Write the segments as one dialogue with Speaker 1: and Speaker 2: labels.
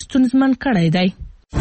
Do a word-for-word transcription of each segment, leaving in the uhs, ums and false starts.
Speaker 1: ستونزمن کړی دی.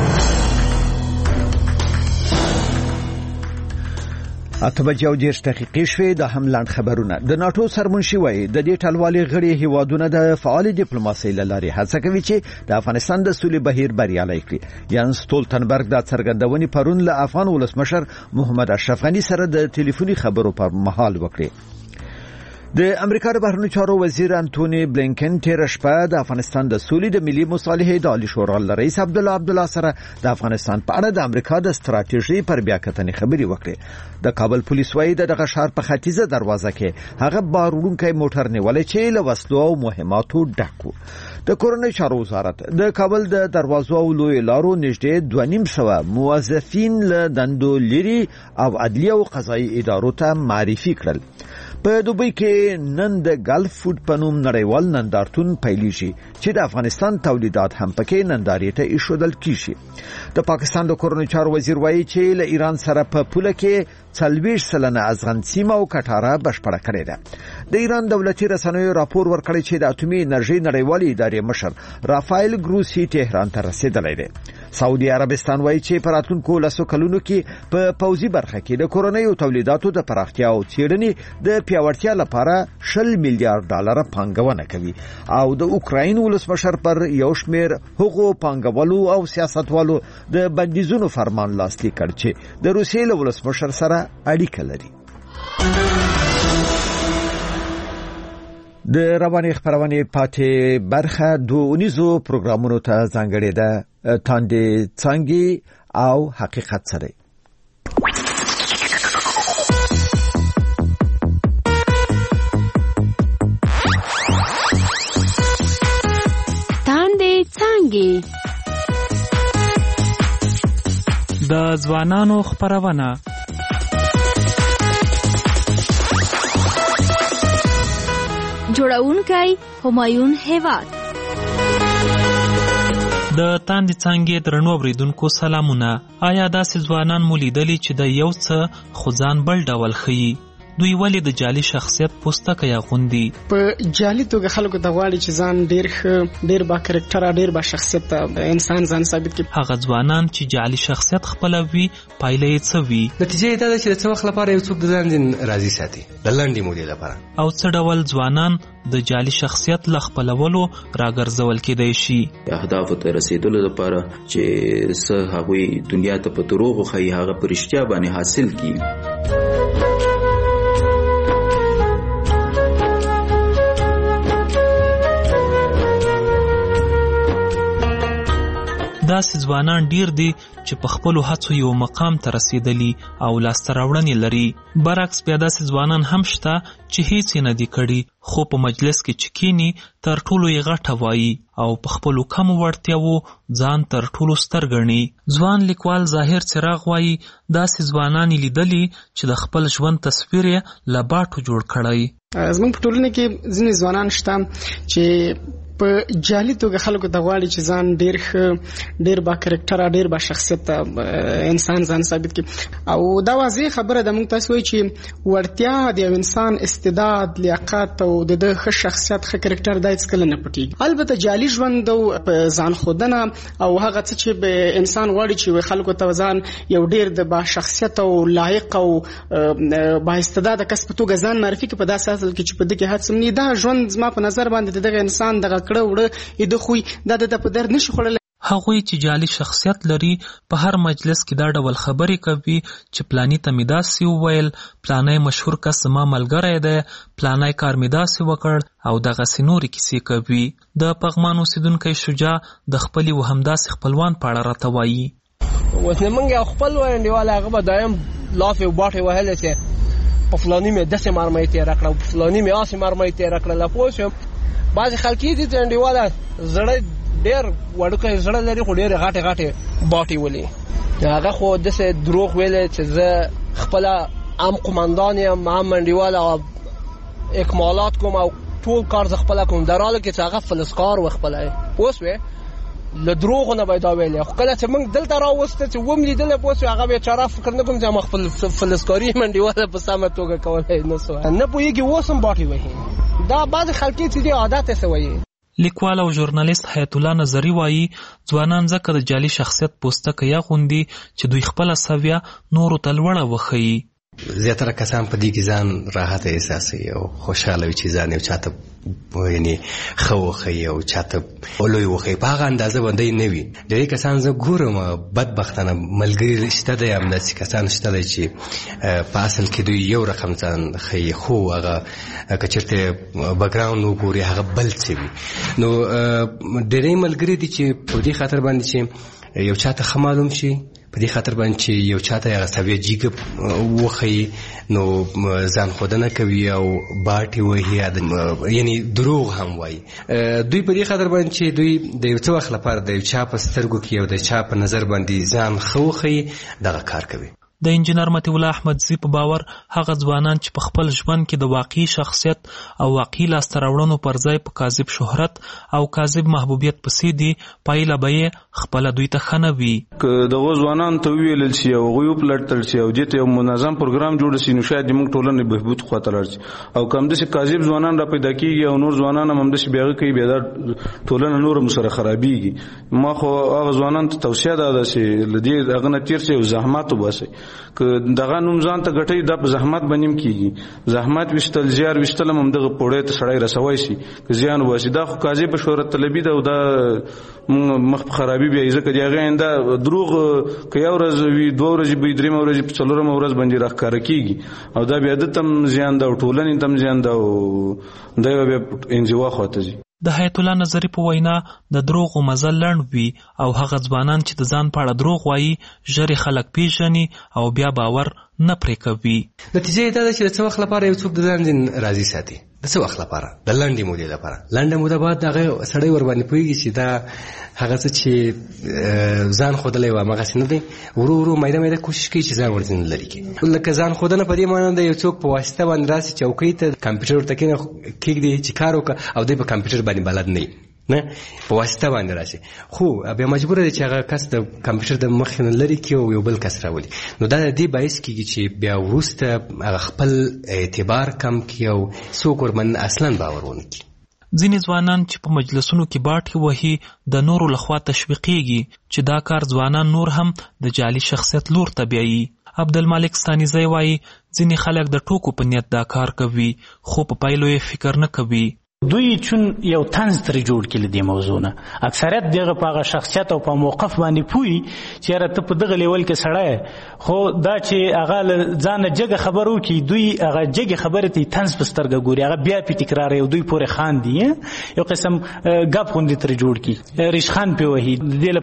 Speaker 2: اته بجې او دېرش دقیقې شوې. د هم لاند خبرونه. د ناتو سرمنشي وایي د دې ټلوالي غړي هیوادونه د فعال ډیپلوماسۍ لارې هڅه کوي چې د افغانستان د سولې بهیر بریالي کړي. یان ستولتنبرګ د څرګندونې پرون له افغان ولسمشر محمد اشرف غني سره د ټلیفوني خبرو پر مهال وکړي. د امریکا د بهرنیو چارو وزیر انټونی بلینکن تیر شپه د افغانستان د سولې د ملي مصالحې د عالی شورا رئیس عبد الله عبد الله سره د افغانستان په اړه د امریکا د ستراتیژي پر بیا کتنې خبري وکړي. د کابل پولیس وایي د دغه ښار په ختیځه دروازه کې هغه باروړونکی موټر نیولې چې له وسلو او مهماتو ډک و. د کورنۍ چارو وزارت د کابل د دروازو او لوی لارو نږدې دوه نیم سوه موظفین له دندو لري او عدلیه او قضایي ادارو ته معرفي کړل. په دوبۍ کې نن د ګلف فود په نوم نړیوال نندارتون پیلیږي چې د افغانستان تولیدات هم پکې نندارې ته ایښودل کیږي. د پاکستان د کورنۍ چارو وزیر وایي چې له ایران سره په پوله کې څلوېښت سلنه ازغن سیمه او کټاره بشپړه کړې ده. د ایران دولتي رسنیو راپور ورکړی چې د اټومي انرژي نړیوالې ادارې مشر رافایل ګروسی تهران ته رسیدلی دی. سعودي عربستان وایي چې په راتلونکو لسو کلونو کې په پوځي برخه کې د کورنیو تولیداتو د پراختیا او څېړنې د پیاوړتیا لپاره شل میلیارډ ډالر پانګونه کوي او د اوکراین ولسمشر پر یو شمېر هغو پانګوالو او سیاستوالو د بندیزونو فرمان لاسلیک کړ چې د روسیې له ولسمشر سره اړیکه لري. د رواني خبرونه پاتې برخه دوه اونیزو پروګرامونو ته ځانګړې ده. تاندې څنګه او حقیقت سره
Speaker 3: تاندې څنګه
Speaker 4: د ځوانانو خبرونه
Speaker 3: جوړونکی همایون هیواد.
Speaker 4: د تاندې څنګه درنو اوریدونکو سلامونه. آیا داسې ځوانان مو لیدلي چې د یو څه خو ځان بل ډول ښیي؟ دوی ولې د جعلي شخصیت پوستکی اغوندي؟
Speaker 5: په جعلي توګه خلکو ته غواړي چې ځان ډېر ښه، ډېر با کرکټره، ډېر با شخصیت انسان ځان ثابت کړي.
Speaker 4: هغه ځوانان چې جعلي شخصیت خپلوي پایله یې څه وي؟
Speaker 6: نتیجه یې دا ده چې د څه وخت لپاره یو څوک د ځان راضي ساتي د لنډې مودې لپاره.
Speaker 4: او څه ډول ځوانان د جعلي شخصیت له خپلولو راګرځول کېدای شي؟
Speaker 7: اهدافو ته رسیدلو لپاره چې څه هغوی دنیا ته په دروغو ښایي هغه په رښتیا باندې حاصل کړي.
Speaker 4: داسې ځوانان ډیر دي چې په خپلو هڅو یو مقام ته رسیدلي او لاسته راوړنې لري. برعکس بیا داسې ځوانان هم شته چې هیڅ یې نه دي کړي خو په مجلس کې چې کیني تر ټولو یې غټه وایي او په خپلو کمو وړتیاوو ځان تر ټولو ستر ګڼي. ځوان لیکوال ظاهر څراغ وایي داسې ځوانان یې لیدلي چې د خپل ژوند تصویر یې له باټو جوړ کړی.
Speaker 5: زموږ په ټولنه کې ځینې ځوانان شته چې په جعلي توګه خلکو ته غواړي چې ځان ډېر ښه، ډېر با کرکټره، ډېر با شخصیت انسان ځان ثابت کړي. او دا واضح خبره ده، موږ تاسو وایي چې وړتیا د یو انسان استعداد، لیاقت او د ده ښه شخصیت، ښه کرکټر دا هېڅکله نه پټېږي. البته جعلي ژوند او په ځان ښودنه او هغه څه چې انسان غواړي چې خلکو ته ځان یو ډېر د با شخصیت او لایق او با استعداده کس په توګه ځان معرفي کړي، په داسې اصل کې چې په دې کې هڅه نه دا ژوند زما په نظر باندې دغه انسان دغه کړه وړه د خوی دا د په در نشي خوړل.
Speaker 4: هغوی چې جعلي شخصیت لري په هر مجلس کې دا ډول خبرې کوي چې پلانی ته مې داسې وویل، پلانی مشهور کس زما ملګری دی، پلانی کار مې داسې وکړ او دغسې نورې کیسې کوي. د پغمان اوسېدونکی شجاع د خپلې و همداسې خپلوان په اړه راته وایي.
Speaker 8: اوس نه موږ یو خپل انډیوال هغه به دایم لافې او باټې وهلې چې په فلاني مې داسې مرمۍ تېره کړه، په فلاني مې هسې مرمۍ تېره کړله. پوه شوم بعضې خلک یې دي چې انډیواله زړه ډېر وړوکی زړه لري خو ډېرې غټې غټې باټې ولي. هغه خو داسې دروغ ویلی چې زه خپله هم قمندان یم، هم انډیواله او اکمالات کوم او ټول کار زه خپله کوم، در حاله کې چې هغه فلزکار و خپله یې. پوه شوې له دروغو نه به یې دا ویلی. خو کله چې موږ دلته راوسته چې وم لیدلی، پوه شوې هغه بیچاره فکر نه کوم چې ما خپل فلزکاري یم انډیواله په سمه توګه کولی نه سوه. نه پوهېږي اوس هم باټې وهي. دا بعضې خلکې چې دي عادت یې څه وایي.
Speaker 4: لیکوال او ژورنالیست حیات الله نظری وایي ځوانان ځکه د جعلي شخصیت پوستکه یاغوندي چې دوی خپله سویه نورو ته لوړه وښیي.
Speaker 6: زیاتره کسان په دې کې ځان راحت احساسوي او خوشحاله وي چې ځان یو چاته یعنې ښه وښیي او چاته لوی وښیي، په هغه اندازه باندې نه وي. ډېری کسان زه ګورم بدبختانه ملګري شته دی، همداسې کسان شته دی چې په اصل کې دوی یو رقم ځان ښیي، خو هغه که چېرته بکګراونډ وګوري هغه بل څه وي. نو ډېری ملګري دي چې په دې خاطر باندې چې یو چاته ښه معلوم شي، په دې خاطر باندې چې یو چاته هغه سویه جیګه وښیي، نو ځان ښودنه کوي او باټې وهي، یعنې دروغ هم وایي. دوی په دې خاطر باندې چې دوی د یو څه وخت لپاره د یو چا په سترګو کې او د چا په نظر باندې ځان ښه وښیي، دغه کار کوي.
Speaker 4: د انجینر مطیع الله احمدزي په باور هغه ځوانان چې په خپل ژوند کې د واقعي شخصیت او واقعي لاسته راوړنو پر ځای په کاذب شهرت او کاذب محبوبیت پسې دي، پایله به یې خپله دوی ته ښه نه وي.
Speaker 1: که دغو ځوانانو ته وویلل شي او هغوی وپلټل شي او دې ته یو منظم پروګرام جوړ شي، نو شاید زموږ ټولنې بهبود خواته لاړ شي. او که همداسې کاذب ځوانان را پیدا کېږي او نور ځوانان هم همداسې بیا هغه کوي، بیا دا ټولنه نور هم سره خرابېږي. ما خو هغه ځوانانو ته توصیه دا ده چې له دې هغه نه تېر شي او زحمت وباسئ. که دغه نوم ځان ته ګټئ، دا په زحمت باندې هم کېږي. زحمت ویشتل، زیار ویشتل هم همدغه پوړۍ ته سړی رسوی شي که زیان وباسي. دا خو کاذبه شهرت طلبي ده او دا مخ په خرابي بیایي، ځکه د هغې آینده دروغ که یو ورځ وي، دوه ورځې به وي، درېیمه ورځ په څلورمه ورځ باندې راښکاره کېږي او دا بیا ده ته هم زیان ده او ټولنې ته هم زیان ده او دی به بیا انزوا خواته ځي.
Speaker 4: د حیات الله نظري په وینا د دروغو مزل لنډ وي او هغه ځوانان چې د ځان په اړه دروغ وایي ژر خلک پیژني او بیا باور نه پرې کوي.
Speaker 6: نتیجه یې دا ده چې د څه وخت لپاره یو څوک د ځان ځین راضي ساتي، د څه وخت لپاره، د لنډې مودې لپاره. لنډه موده بعد هغه سړی ورباندې پوهېږي چې دا هغه څه چې ځان ښودلی و همغسې نه دی، ورو ورو میده میده کوشش کوي چې ځان ورځینې لرې کړي. لکه ځان ښودنه په دې معنی ده یو څوک په واسطه باندې راسي، چوکۍ ته کمپیوټر ورته کېږدي چې کار وکړه او دی په کمپیوټر باندې بلد نه وي، نه په واسطه باندې راشي، خو بیا مجبوره دی چې هغه کس د کمپیوټر د مخې نه لرې کړي او یو بل کس راولي. نو دا د دې باعث کېږي چې بیا وروسته هغه خپل اعتبار کم کړي او څوک ورباندې اصلا باور ونه کړي.
Speaker 4: ځینې ځوانان چې په مجلسونو کې باټې وهي د نورو لخوا تشویقېږي چې دا کار ځوانان نور هم د جعلي شخصیت لور ته بیایي. عبدالمالک ستانیزی وایي ځینې خلک د ټوکو په نیت دا کار کوي خو په پایلو یې فکر نه کوي.
Speaker 9: دوی چون یو طنز ترې جوړ کړي له دې موضوع نه، اکثریت دغه په هغه شخصیت او په موقف باندې پوهي چې یاره ته په دغه لیول کې سړی، خو دا چې هغه له ځانه جګه خبر وکړي، دوی هغه جګې خبرې ته طنز په سترګه ګوري، هغه بیا پې تکراروي او دوی پورې خاندي، یو قسم ګپ غوندې ترې جوړ کړي، ریشخند پې وهي. د دې